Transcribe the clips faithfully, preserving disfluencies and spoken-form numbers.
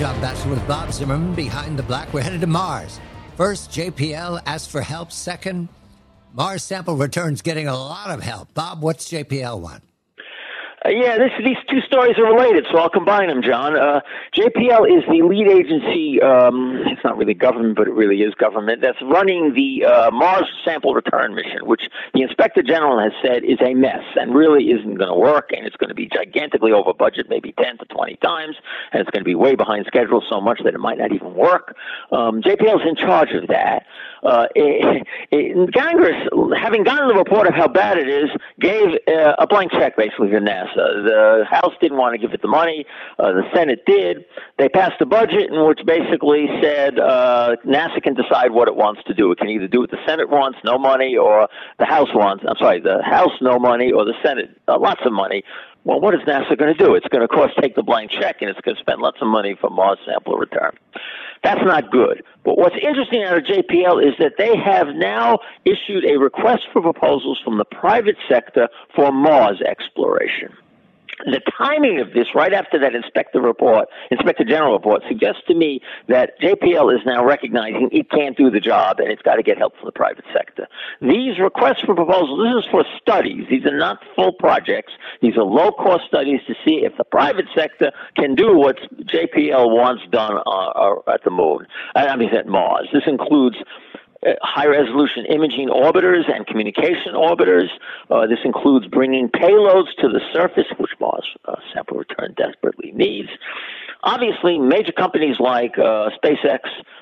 John Batchelor with Bob Zimmerman, Behind the Black. We're headed to Mars. First, J P L asked for help. Second, Mars Sample Return's getting a lot of help. Bob, what's J P L want? Uh, yeah, this, these two stories are related, so I'll combine them, John. Uh, J P L is the lead agency, um, it's not really government, but it really is government, that's running the uh, Mars Sample Return mission, which the Inspector General has said is a mess and really isn't going to work, and it's going to be gigantically over budget, maybe ten to twenty times, and it's going to be way behind schedule so much that it might not even work. Um, J P L is in charge of that. Uh, it, it, Congress, having gotten the report of how bad it is, gave uh, a blank check basically to NASA. The House didn't want to give it the money. Uh, the Senate did. They passed a budget in which basically said uh, NASA can decide what it wants to do. It can either do what the Senate wants, no money, or the House wants. I'm sorry, the House, no money, or the Senate, uh, lots of money. Well, what is NASA going to do? It's going to, of course, take the blank check, and it's going to spend lots of money for Mars Sample Return. That's not good. But what's interesting out of J P L is that they have now issued a request for proposals from the private sector for Mars exploration. The timing of this, right after that Inspector report, Inspector General report, suggests to me that J P L is now recognizing it can't do the job and it's got to get help from the private sector. These requests for proposals, this is for studies. These are not full projects. These are low-cost studies to see if the private sector can do what J P L wants done uh, at the moon. I mean, at Mars. This includes Uh, high-resolution imaging orbiters and communication orbiters. Uh, this includes bringing payloads to the surface, which Mars uh, Sample Return desperately needs. Obviously, major companies like uh, SpaceX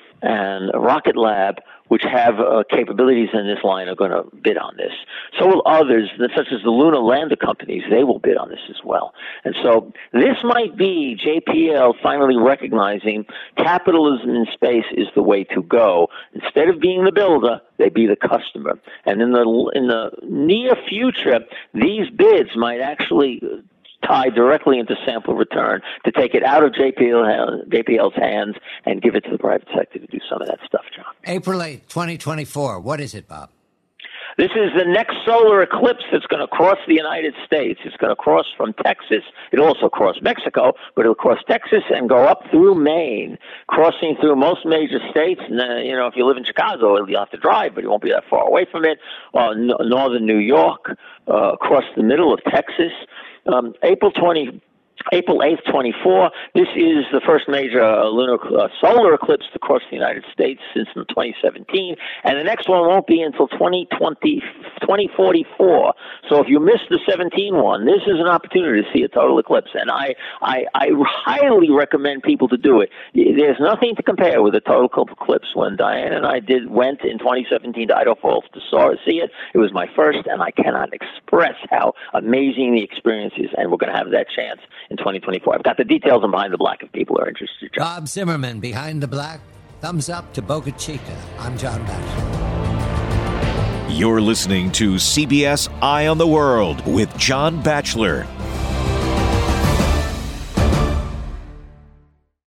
and Rocket Lab, which have uh, capabilities in this line, are going to bid on this. So will others, such as the lunar lander companies. They will bid on this as well. And so this might be J P L finally recognizing capitalism in space is the way to go. Instead of being the builder, they be the customer. And in the in the near future, these bids might actually tied directly into Sample Return to take it out of J P L, J P L's hands and give it to the private sector to do some of that stuff, John. April eighth, twenty twenty-four. What is it, Bob? This is the next solar eclipse that's going to cross the United States. It's going to cross from Texas. It'll also cross Mexico, but it'll cross Texas and go up through Maine, crossing through most major states. And, uh, you know, if you live in Chicago, you'll have to drive, but you won't be that far away from it. Uh, n- northern New York, uh, across the middle of Texas. Um, April twentieth, April eighth, twenty-four. This is the first major uh, lunar uh, solar eclipse to cross the United States since twenty seventeen, and the next one won't be until twenty twenty, twenty forty-four. So if you missed the seventeen one, this is an opportunity to see a total eclipse, and I, I, I highly recommend people to do it. There's nothing to compare with a total eclipse. When Diane and I did went in twenty seventeen to Idaho Falls to saw, see it, it was my first, and I cannot express how amazing the experience is, and we're going to have that chance in twenty twenty-four. I've got the details on Behind the Black if people are interested. John. Bob Zimmerman, Behind the Black. Thumbs up to Boca Chica. I'm John Batchelor. You're listening to C B S Eye on the World with John Batchelor.